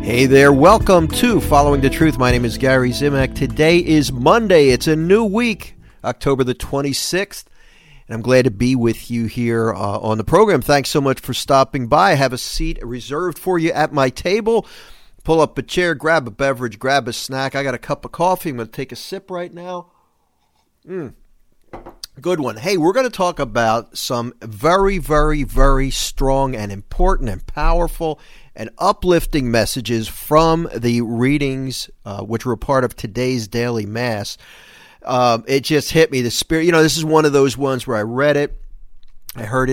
Hey there, welcome to Following the Truth. My name is Gary Zimak. Today is Monday. It's a new week, October the 26th, and I'm glad to be with you here on the program. Thanks so much for stopping by. I have a seat reserved for you at my table. Pull up a chair, grab a beverage, grab a snack. I got a cup of coffee. I'm going to take a sip right now. Good one. Hey, we're going to talk about some very, very, very strong and important and powerful and uplifting messages from the readings, which were a part of today's daily mass. It just hit me. The Spirit, this is one of those ones where I read it, I heard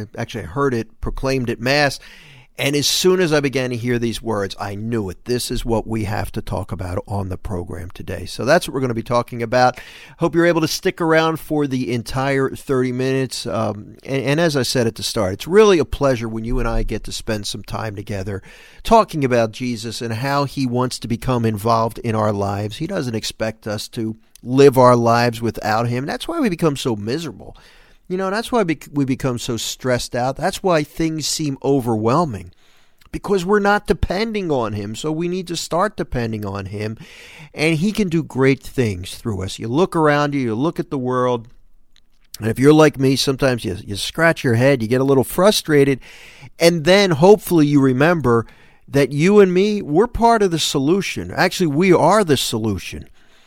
it proclaimed at mass, and as soon as I began to hear these words, I knew it. This is what we have to talk about on the program today. So that's what we're going to be talking about. Hope you're able to stick around for the entire 30 minutes. And as I said at the start, it's really a pleasure when you and I get to spend some time together talking about Jesus and how he wants to become involved in our lives. He doesn't expect us to live our lives without him. That's why we become so miserable. That's why we become so stressed out. That's why things seem overwhelming, because we're not depending on him. So we need to start depending on him, and he can do great things through us. You look around you look at the world, and if you're like me, sometimes you scratch your head, you get a little frustrated, and then hopefully you remember that you and me, we're part of the solution. Actually, we are the solution.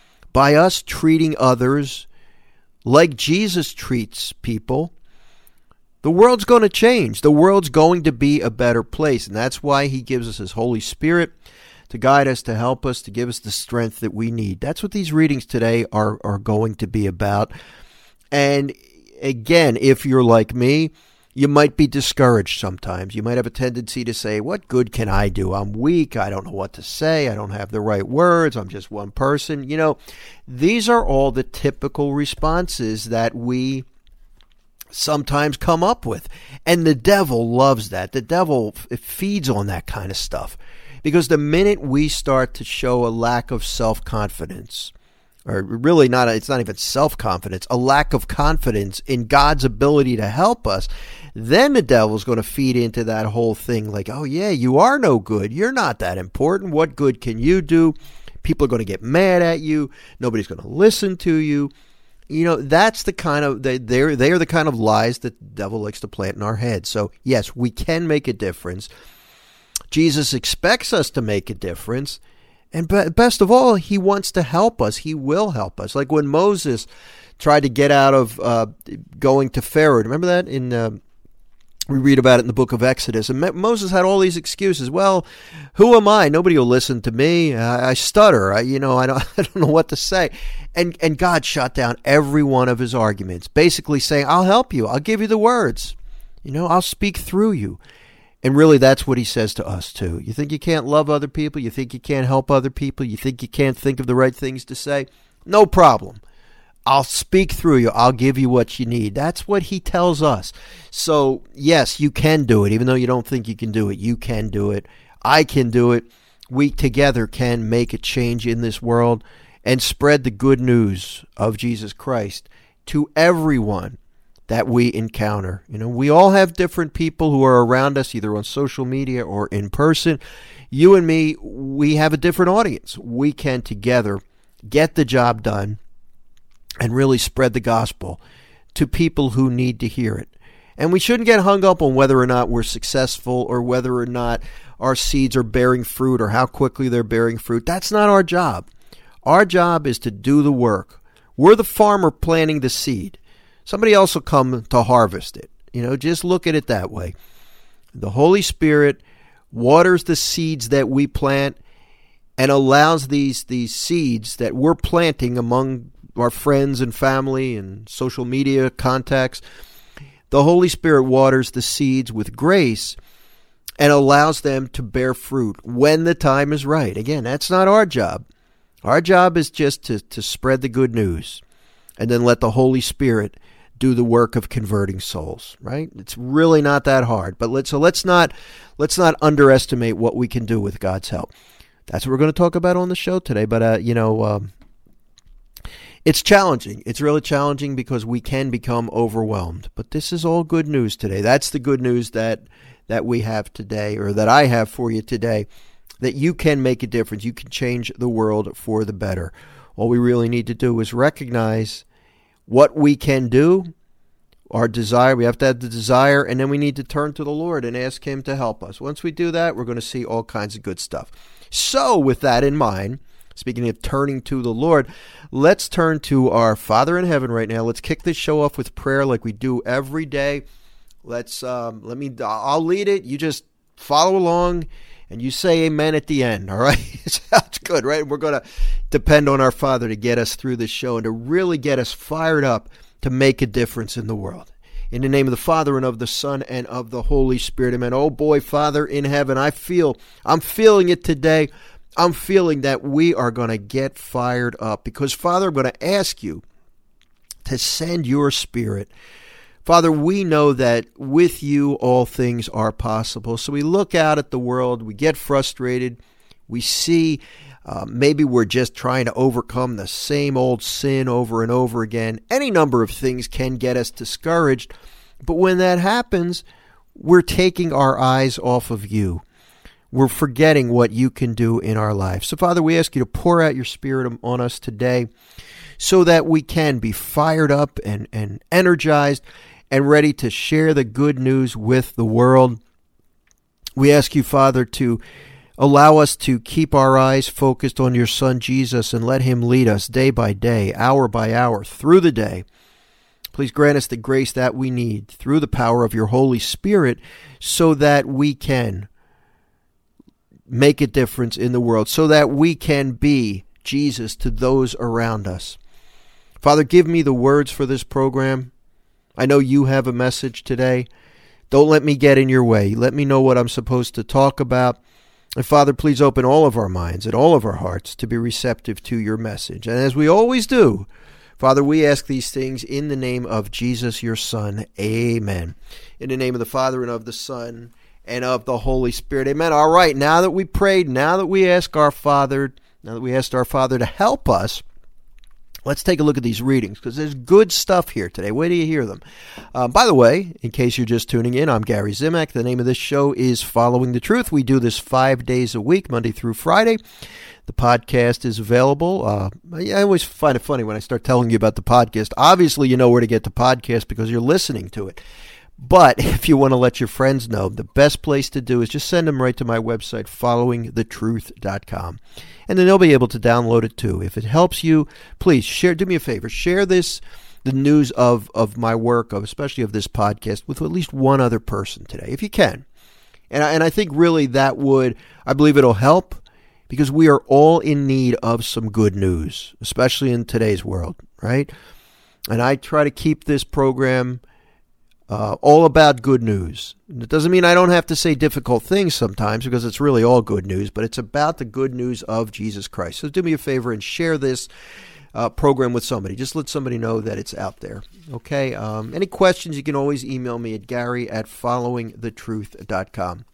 By us treating others like Jesus treats people, the world's going to change. The world's going to be a better place. And that's why he gives us his Holy Spirit to guide us, to help us, to give us the strength that we need. That's what these readings today are going to be about. And again, if you're like me, you might be discouraged sometimes. You might have a tendency to say, what good can I do? I'm weak. I don't know what to say. I don't have the right words. I'm just one person. These are all the typical responses that we sometimes come up with. And the devil loves that. The devil feeds on that kind of stuff. Because the minute we start to show a lack of self-confidence, or really it's not even self-confidence, a lack of confidence in God's ability to help us, then the devil's going to feed into that whole thing like, oh yeah, you are no good. You're not that important. What good can you do? People are going to get mad at you. Nobody's going to listen to you. That's the kind of, they are the kind of lies that the devil likes to plant in our heads. So yes, we can make a difference. Jesus expects us to make a difference. And best of all, he wants to help us. He will help us. Like when Moses tried to get out of going to Pharaoh. Remember that? We read about it in the book of Exodus. And Moses had all these excuses. Well, who am I? Nobody will listen to me. I stutter. I don't know what to say. And God shut down every one of his arguments, basically saying, I'll help you. I'll give you the words. I'll speak through you. And really, that's what he says to us, too. You think you can't love other people? You think you can't help other people? You think you can't think of the right things to say? No problem. I'll speak through you. I'll give you what you need. That's what he tells us. So, yes, you can do it. Even though you don't think you can do it, you can do it. I can do it. We together can make a change in this world and spread the good news of Jesus Christ to everyone that we encounter. We all have different people who are around us, either on social media or in person. You and me, we have a different audience. We can together get the job done and really spread the gospel to people who need to hear it. And we shouldn't get hung up on whether or not we're successful or whether or not our seeds are bearing fruit or how quickly they're bearing fruit. That's not our job. Our job is to do the work. We're the farmer planting the seed. Somebody else will come to harvest it. Just look at it that way. The Holy Spirit waters the seeds that we plant and allows these seeds that we're planting among our friends and family and social media contacts. The Holy Spirit waters the seeds with grace and allows them to bear fruit when the time is right. Again, that's not our job. Our job is just to spread the good news and then let the Holy Spirit do the work of converting souls, right? It's really not that hard. But let's not underestimate what we can do with God's help. That's what we're going to talk about on the show today. But it's challenging. It's really challenging because we can become overwhelmed. But this is all good news today. That's the good news that we have today, or that I have for you today. that you can make a difference. You can change the world for the better. All we really need to do is recognize what we can do, our desire. We have to have the desire, and then we need to turn to the Lord and ask Him to help us. Once we do that, we're going to see all kinds of good stuff. So with that in mind, speaking of turning to the Lord, let's turn to our Father in heaven right now. Let's kick this show off with prayer like we do every day. I'll lead it. You just follow along and you say amen at the end. All right. Sounds good, right? We're going to depend on our Father to get us through this show and to really get us fired up to make a difference in the world. In the name of the Father and of the Son and of the Holy Spirit. Amen. Oh boy, Father in heaven, I'm feeling it today. I'm feeling that we are going to get fired up because, Father, I'm going to ask you to send your Spirit. Father, we know that with you all things are possible. So we look out at the world, we get frustrated, we see maybe we're just trying to overcome the same old sin over and over again. Any number of things can get us discouraged, but when that happens, we're taking our eyes off of you. We're forgetting what you can do in our lives. So, Father, we ask you to pour out your Spirit on us today so that we can be fired up and energized and ready to share the good news with the world. We ask you, Father, to allow us to keep our eyes focused on your Son, Jesus, and let him lead us day by day, hour by hour, through the day. Please grant us the grace that we need through the power of your Holy Spirit so that we can make a difference in the world, so that we can be Jesus to those around us. Father, give me the words for this program. I know you have a message today. Don't let me get in your way. Let me know what I'm supposed to talk about. And Father, please open all of our minds and all of our hearts to be receptive to your message. And as we always do, Father, we ask these things in the name of Jesus, your Son. Amen. In the name of the Father and of the Son and of the Holy Spirit. Amen. All right, now that we prayed, now that we asked our Father to help us, let's take a look at these readings because there's good stuff here today. Wait till you hear them. By the way, in case you're just tuning in, I'm Gary Zimak. The name of this show is Following the Truth. We do this 5 days a week, Monday through Friday. The podcast is available. I always find it funny when I start telling you about the podcast. Obviously, you know where to get the podcast because you're listening to it. But if you want to let your friends know, the best place to do is just send them right to my website, followingthetruth.com. And then they'll be able to download it too. If it helps you, please share. Do me a favor. Share the news of my work, especially of this podcast, with at least one other person today, if you can. And I think really I believe it'll help because we are all in need of some good news, especially in today's world, right? And I try to keep this program all about good news. It doesn't mean I don't have to say difficult things sometimes because it's really all good news, but it's about the good news of Jesus Christ. So do me a favor and share this program with somebody. Just let somebody know that it's out there. Okay? Any questions, you can always email me at gary@followingthetruth.com.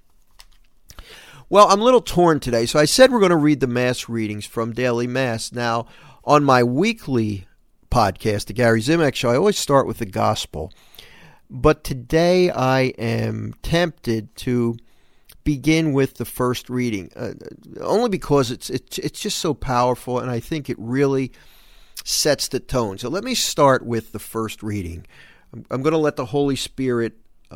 Well, I'm a little torn today. So I said we're going to read the Mass readings from Daily Mass. Now, on my weekly podcast, the Gary Zimak Show, I always start with the Gospel. But today I am tempted to begin with the first reading, only because it's just so powerful, and I think it really sets the tone. So let me start with the first reading. I'm going to let the Holy Spirit.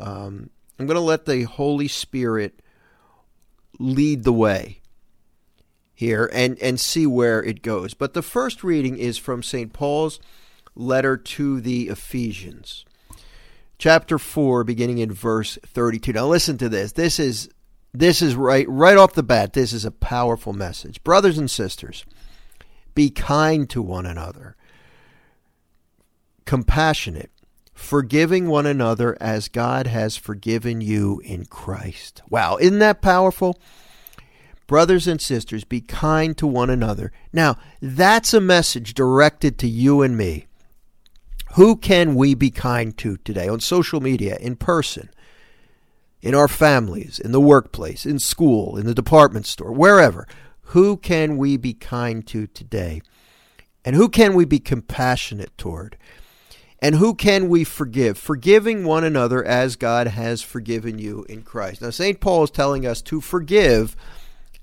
Lead the way here and see where it goes. But the first reading is from St. Paul's letter to the Ephesians. Chapter 4, beginning in verse 32. Now listen to this. This is right off the bat, this is a powerful message. Brothers and sisters, be kind to one another, compassionate, forgiving one another as God has forgiven you in Christ. Wow, isn't that powerful? Brothers and sisters, be kind to one another. Now, that's a message directed to you and me. Who can we be kind to today? On social media, in person, in our families, in the workplace, in school, in the department store, wherever. Who can we be kind to today? And who can we be compassionate toward? And who can we forgive? Forgiving one another as God has forgiven you in Christ. Now, St. Paul is telling us to forgive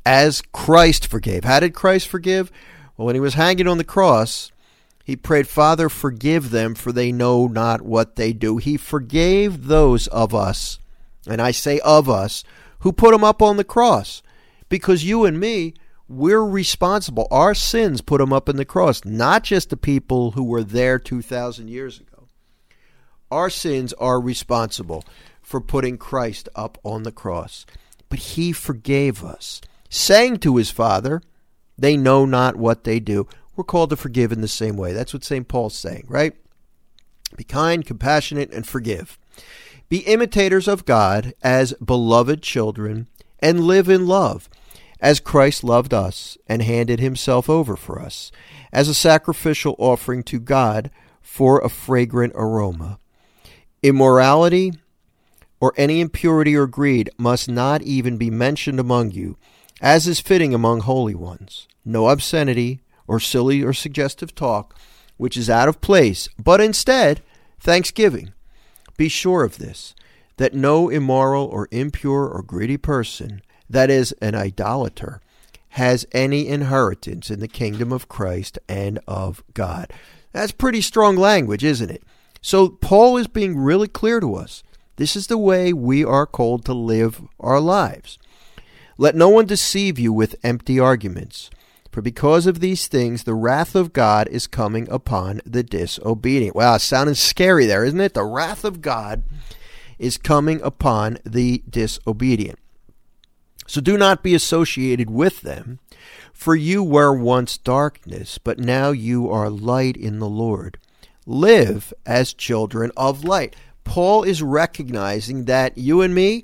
as Christ forgave. How did Christ forgive? Well, when he was hanging on the cross, he prayed, Father, forgive them, for they know not what they do. He forgave those of us, and I say of us, who put him up on the cross. Because you and me, we're responsible. Our sins put him up in the cross, not just the people who were there 2,000 years ago. Our sins are responsible for putting Christ up on the cross. But he forgave us, saying to his Father, they know not what they do. We're called to forgive in the same way. That's what St. Paul's saying, right? Be kind, compassionate, and forgive. Be imitators of God as beloved children, and live in love, as Christ loved us and handed himself over for us, as a sacrificial offering to God for a fragrant aroma. Immorality or any impurity or greed must not even be mentioned among you, as is fitting among holy ones. No obscenity or silly or suggestive talk, which is out of place, but instead, thanksgiving. Be sure of this, that no immoral or impure or greedy person, that is, an idolater, has any inheritance in the kingdom of Christ and of God. That's pretty strong language, isn't it? So Paul is being really clear to us. This is the way we are called to live our lives. Let no one deceive you with empty arguments, for because of these things the wrath of God is coming upon the disobedient. Wow, it's sounding scary there, isn't it? The wrath of God is coming upon the disobedient. So do not be associated with them, for you were once darkness, but now you are light in the Lord. Live as children of light. Paul is recognizing that you and me,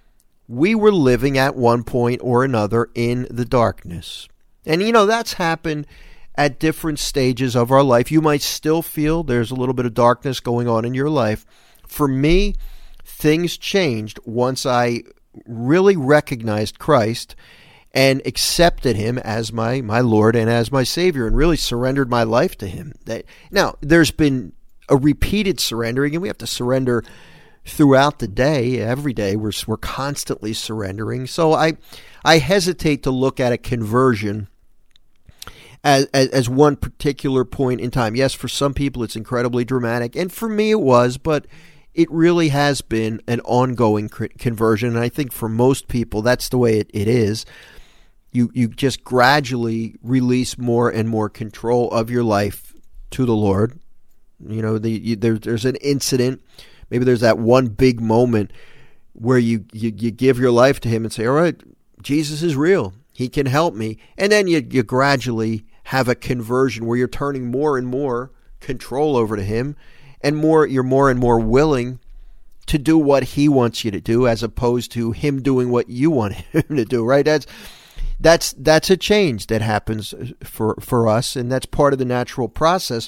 we were living at one point or another in the darkness. And that's happened at different stages of our life. You might still feel there's a little bit of darkness going on in your life. For me, things changed once I really recognized Christ and accepted him as my Lord and as my Savior, and really surrendered my life to him. Now, there's been a repeated surrendering, and we have to surrender throughout the day. Every day we're constantly surrendering. So I hesitate to look at a conversion as one particular point in time. Yes, for some people it's incredibly dramatic, and for me it was, but it really has been an ongoing conversion, and I think for most people that's the way it is. You just gradually release more and more control of your life to the Lord. There's an incident, maybe there's that one big moment where you give your life to him and say, all right, Jesus is real. He can help me. And then you gradually have a conversion where you're turning more and more control over to him, and you're more and more willing to do what he wants you to do, as opposed to him doing what you want him to do, right? That's a change that happens for us, and that's part of the natural process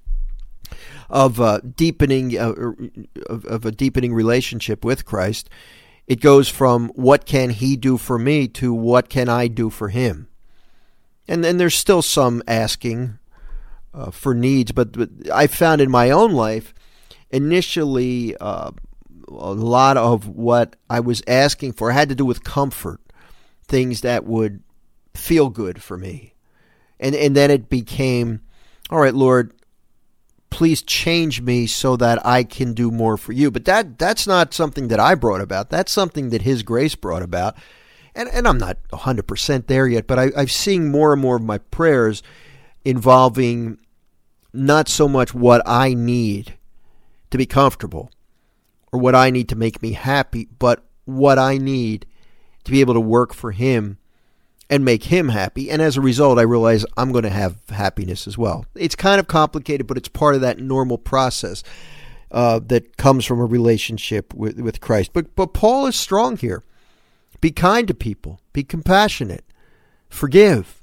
of deepening of a deepening relationship with Christ. It goes from what can he do for me to what can I do for him. And then there's still some asking for needs, but I found in my own life, initially, a lot of what I was asking for had to do with comfort, things that would feel good for me. And then it became, all right, Lord, please change me so that I can do more for you. But that's not something that I brought about. That's something that his grace brought about. And I'm not 100% there yet, but I've seen more and more of my prayers involving not so much what I need to be comfortable or what I need to make me happy, but what I need to be able to work for him and make him happy. And as a result, I realize I'm going to have happiness as well. It's kind of complicated, but it's part of that normal process that comes from a relationship with Christ. But Paul is strong here. Be kind to people. Be compassionate. Forgive.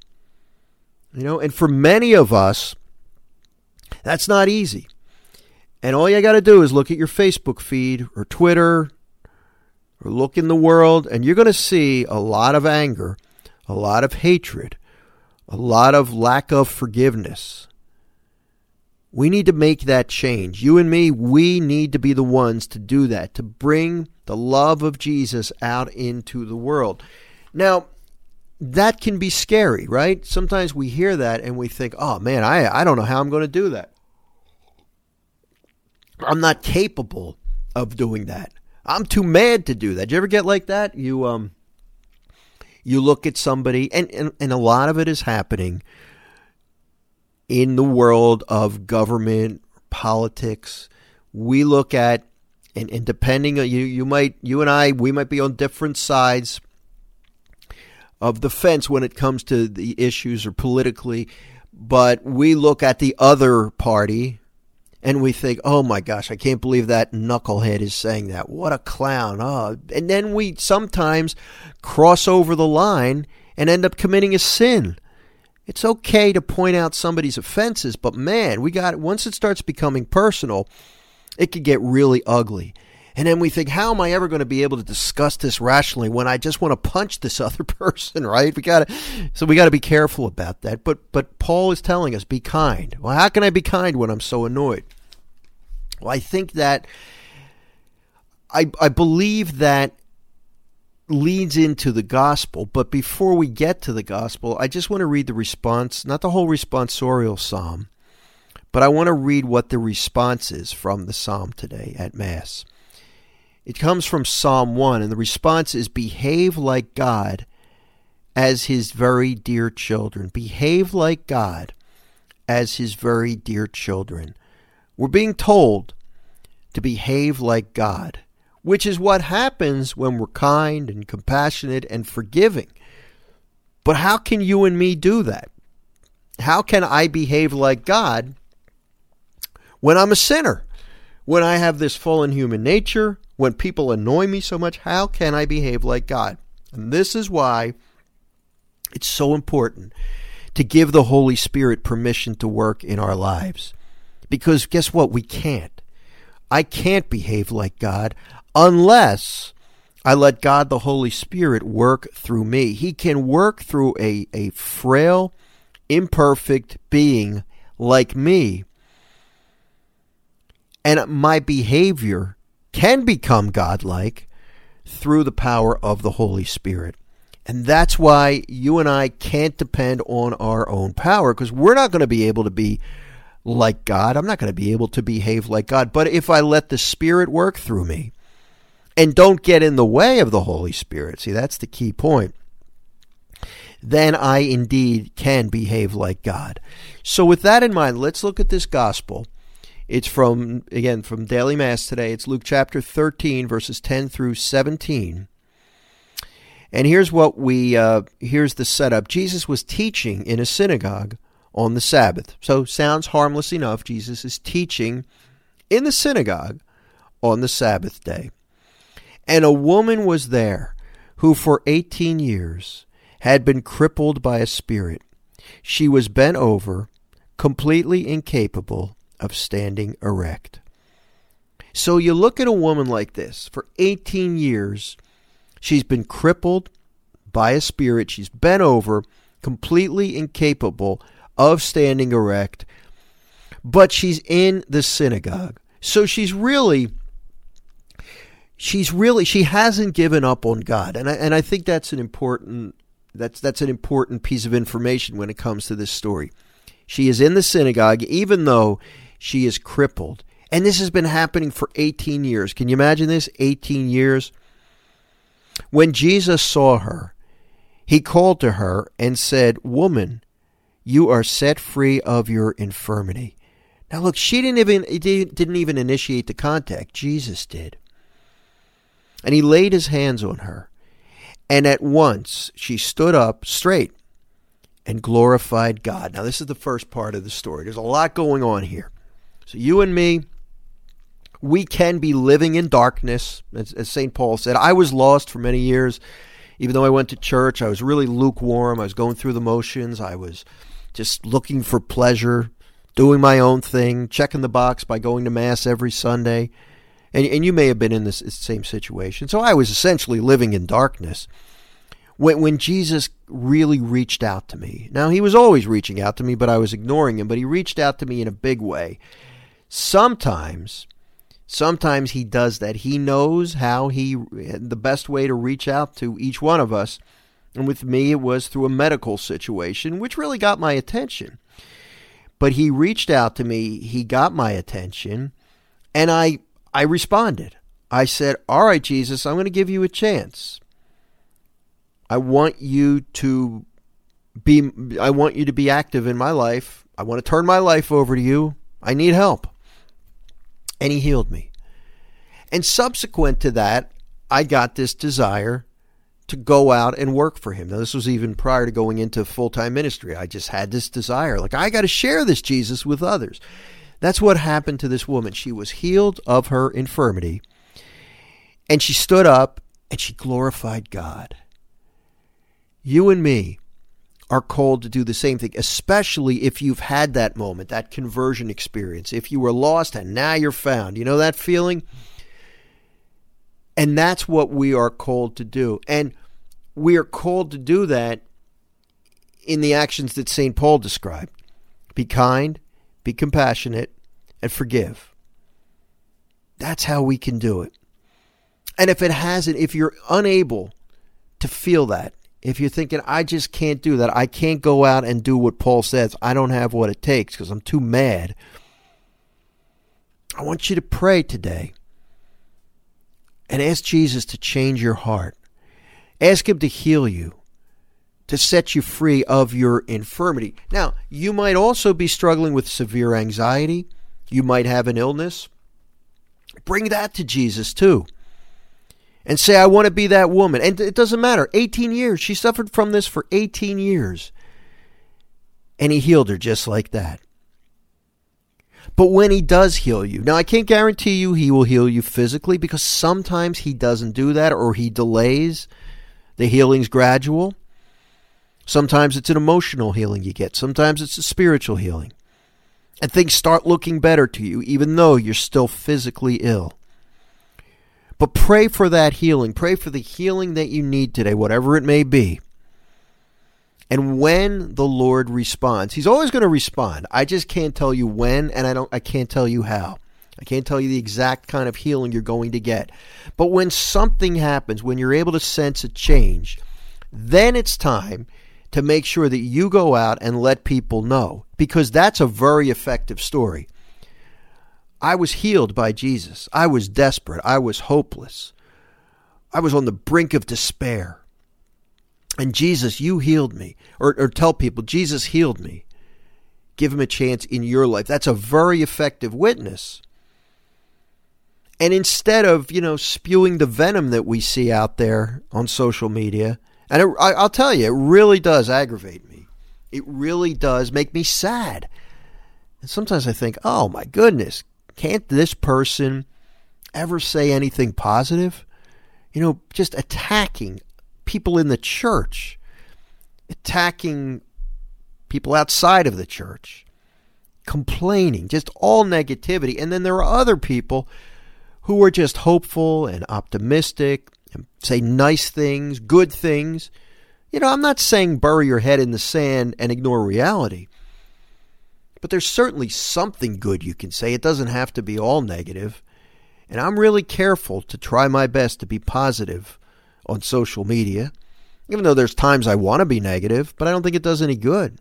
And for many of us, that's not easy. And all you got to do is look at your Facebook feed or Twitter or look in the world, and you're going to see a lot of anger, a lot of hatred, a lot of lack of forgiveness. We need to make that change. You and me, we need to be the ones to do that, to bring the love of Jesus out into the world. Now, that can be scary, right? Sometimes we hear that and we think, oh man, I don't know how I'm going to do that. I'm not capable of doing that. I'm too mad to do that. Do you ever get like that? You look at somebody, and a lot of it is happening in the world of government, politics. We look at, and depending on you and I, we might be on different sides of the fence when it comes to the issues or politically, but we look at the other party and we think, oh my gosh, I can't believe that knucklehead is saying that. What a clown. Oh. And then we sometimes cross over the line and end up committing a sin. It's okay to point out somebody's offenses, but man, once it starts becoming personal, it could get really ugly. And then we think, how am I ever going to be able to discuss this rationally when I just want to punch this other person, right? We got to be careful about that. But Paul is telling us, be kind. Well, how can I be kind when I'm so annoyed? Well, I think that I believe that leads into the gospel. But before we get to the gospel, I just want to read the response, not the whole responsorial psalm, but I want to read what the response is from the psalm today at Mass. It comes from Psalm 1, and the response is, behave like God as his very dear children. Behave like God as his very dear children. We're being told to behave like God, which is what happens when we're kind and compassionate and forgiving. But how can you and me do that? How can I behave like God when I'm a sinner? When I have this fallen human nature, when people annoy me so much, how can I behave like God? And this is why it's so important to give the Holy Spirit permission to work in our lives. Because guess what? We can't. I can't behave like God unless I let God, the Holy Spirit, work through me. He can work through a frail, imperfect being like me. And my behavior can become godlike through the power of the Holy Spirit. And that's why you and I can't depend on our own power, because we're not going to be able to be like God. I'm not going to be able to behave like God. But if I let the Spirit work through me and don't get in the way of the Holy Spirit, see, that's the key point, then I indeed can behave like God. So with that in mind, let's look at this gospel. It's from Daily Mass today. It's Luke chapter 13, verses 10 through 17. And here's the setup. Jesus was teaching in a synagogue on the Sabbath. So sounds harmless enough. Jesus is teaching in the synagogue on the Sabbath day. And a woman was there who for 18 years had been crippled by a spirit. She was bent over, completely incapable of standing erect. So you look at a woman like this. For 18 years, she's been crippled by a spirit. She's bent over, completely incapable of standing erect. But she's in the synagogue. So she hasn't given up on God. And I think that's an important piece of information when it comes to this story. She is in the synagogue, even though she is crippled. And this has been happening for 18 years. Can you imagine this? 18 years. When Jesus saw her, he called to her and said, "Woman, you are set free of your infirmity." Now look, she didn't even initiate the contact. Jesus did. And he laid his hands on her. And at once she stood up straight and glorified God. Now this is the first part of the story. There's a lot going on here. So you and me, we can be living in darkness. As St. Paul said, I was lost for many years. Even though I went to church, I was really lukewarm. I was going through the motions. I was just looking for pleasure, doing my own thing, checking the box by going to Mass every Sunday. And you may have been in this same situation. So I was essentially living in darkness. When Jesus really reached out to me. Now, he was always reaching out to me, but I was ignoring him. But he reached out to me in a big way. Sometimes he does that. He knows the best way to reach out to each one of us And with me, it was through a medical situation, which really got my attention. But he reached out to me, he got my attention, and I responded. I said, all right, Jesus, I'm going to give you a chance. I want you to be active in my life. I want to turn my life over to you. I need help. And he healed me. And subsequent to that, I got this desire to go out and work for him. Now, this was even prior to going into full-time ministry. I just had this desire. Like, I got to share this Jesus with others. That's what happened to this woman. She was healed of her infirmity. And she stood up and she glorified God. You and me are called to do the same thing, especially if you've had that moment, that conversion experience. If you were lost and now you're found. You know that feeling? And that's what we are called to do. And we are called to do that in the actions that St. Paul described. Be kind, be compassionate, and forgive. That's how we can do it. And if you're unable to feel that, if you're thinking, I just can't do that, I can't go out and do what Paul says, I don't have what it takes because I'm too mad, I want you to pray today and ask Jesus to change your heart. Ask him to heal you, to set you free of your infirmity. Now, you might also be struggling with severe anxiety. You might have an illness. Bring that to Jesus too. And say, I want to be that woman. And it doesn't matter. 18 years. She suffered from this for 18 years. And he healed her just like that. But when he does heal you, now I can't guarantee you he will heal you physically because sometimes he doesn't do that or he delays. The healing's gradual. Sometimes it's an emotional healing you get. Sometimes it's a spiritual healing. And things start looking better to you even though you're still physically ill. But pray for that healing. Pray for the healing that you need today, whatever it may be. And when the Lord responds, he's always going to respond. I just can't tell you when, and I can't tell you how. I can't tell you the exact kind of healing you're going to get. But when something happens, when you're able to sense a change, then it's time to make sure that you go out and let people know, because that's a very effective story. I was healed by Jesus. I was desperate. I was hopeless. I was on the brink of despair. And Jesus, you healed me. Or tell people, Jesus healed me. Give him a chance in your life. That's a very effective witness. And instead of, spewing the venom that we see out there on social media, and I'll tell you, it really does aggravate me. It really does make me sad. And sometimes I think, oh my goodness, can't this person ever say anything positive? Just attacking people in the church, attacking people outside of the church, complaining, just all negativity. And then there are other people who are just hopeful and optimistic and say nice things, good things. I'm not saying bury your head in the sand and ignore reality. But there's certainly something good you can say. It doesn't have to be all negative. And I'm really careful to try my best to be positive on social media, even though there's times I want to be negative, but I don't think it does any good.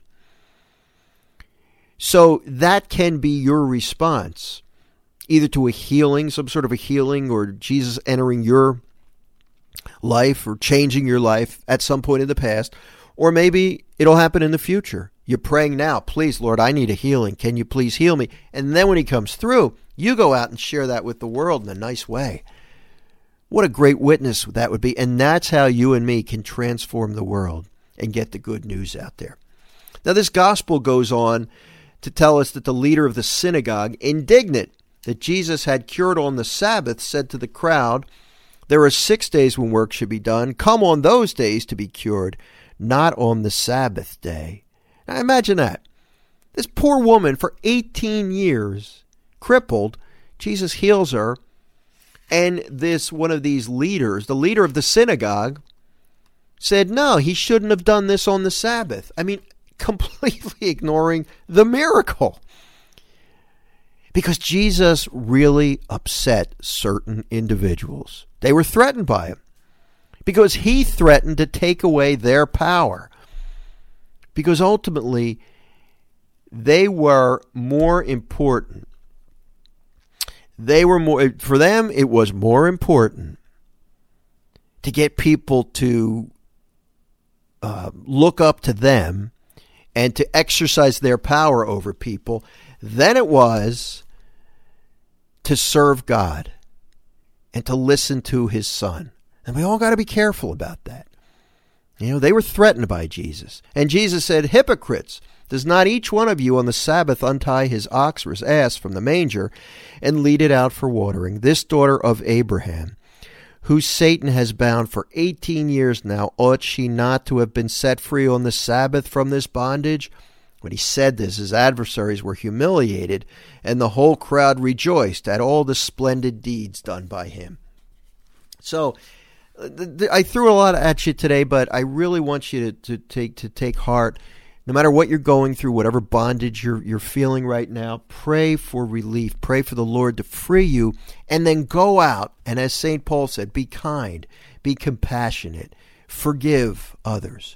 So that can be your response, either to a healing, some sort of a healing, or Jesus entering your life or changing your life at some point in the past, or maybe it'll happen in the future. You're praying now, please, Lord, I need a healing. Can you please heal me? And then when he comes through, you go out and share that with the world in a nice way. What a great witness that would be. And that's how you and me can transform the world and get the good news out there. Now, this gospel goes on to tell us that the leader of the synagogue, indignant that Jesus had cured on the Sabbath, said to the crowd, there are 6 days when work should be done. Come on those days to be cured, not on the Sabbath day. Now imagine that. This poor woman for 18 years, crippled, Jesus heals her. And one of these leaders, the leader of the synagogue, said, no, he shouldn't have done this on the Sabbath. I mean, completely ignoring the miracle. Because Jesus really upset certain individuals. They were threatened by him. because he threatened to take away their power. Because ultimately, they were more important. For them, it was more important to get people to look up to them and to exercise their power over people than it was to serve God and to listen to his Son. And we all got to be careful about that. They were threatened by Jesus. And Jesus said, "Hypocrites, does not each one of you on the Sabbath untie his ox or his ass from the manger and lead it out for watering? This daughter of Abraham, who Satan has bound for 18 years now, ought she not to have been set free on the Sabbath from this bondage?" When he said this, his adversaries were humiliated, and the whole crowd rejoiced at all the splendid deeds done by him. So, I threw a lot at you today, but I really want you to take heart. No matter what you're going through, whatever bondage you're feeling right now, pray for relief. Pray for the Lord to free you, and then go out and, as St. Paul said, be kind, be compassionate, forgive others.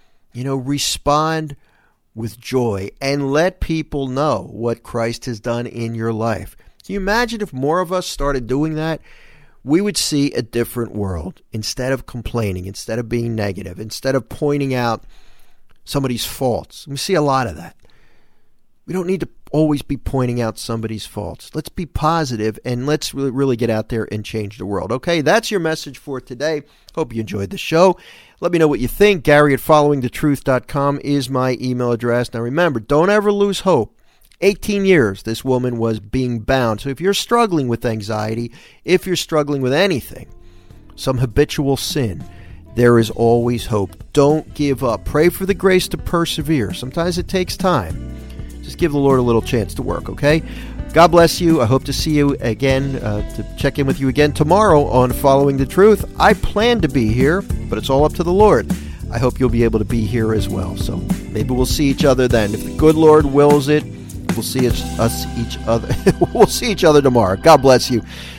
Respond with joy and let people know what Christ has done in your life. Can you imagine if more of us started doing that? We would see a different world. Instead of complaining, instead of being negative, instead of pointing out somebody's faults. We see a lot of that. We don't need to always be pointing out somebody's faults. Let's be positive and let's really get out there and change the world. Okay, that's your message for today. Hope you enjoyed the show. Let me know what you think. Gary@followingthetruth.com is my email address. Now remember, don't ever lose hope. 18 years this woman was being bound. So if you're struggling with anxiety, if you're struggling with anything, some habitual sin, there is always hope. Don't give up. Pray for the grace to persevere. Sometimes it takes time. Just give the Lord a little chance to work, okay? God bless you. I hope to see you again, to check in with you again tomorrow on Following the Truth. I plan to be here, but it's all up to the Lord. I hope you'll be able to be here as well. So maybe we'll see each other then. If the good Lord wills it, we'll see each other. We'll see each other tomorrow. God bless you.